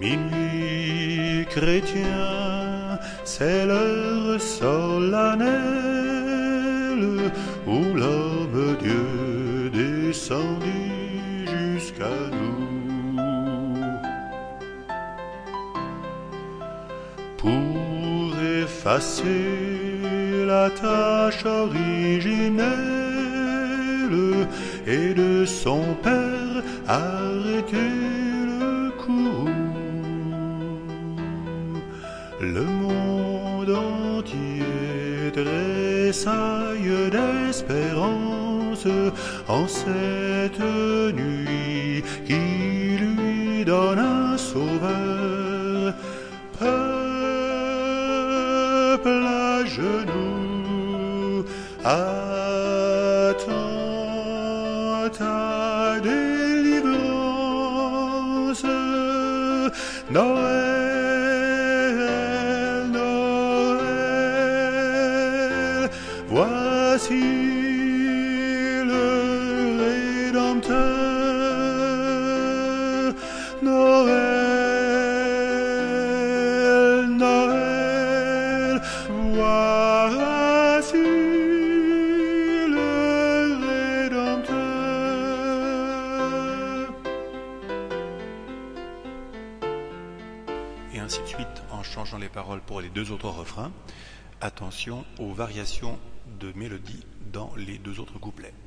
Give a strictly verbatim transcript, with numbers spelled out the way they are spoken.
Minuit chrétien, c'est l'heure solennelle où l'homme Dieu descendit jusqu'à nous pour effacer la tâche originelle et de son Père arrêter le courroux. Le monde entier tressaille d'espérance en cette nuit qui lui donne un sauveur. Peuple à genoux, attends ta délivrance. Noël, Noël, voici le Rédempteur. Noël, Noël, voici le Rédempteur. Et ainsi de suite en changeant les paroles pour les deux autres refrains. Attention aux variations de mélodie dans les deux autres couplets.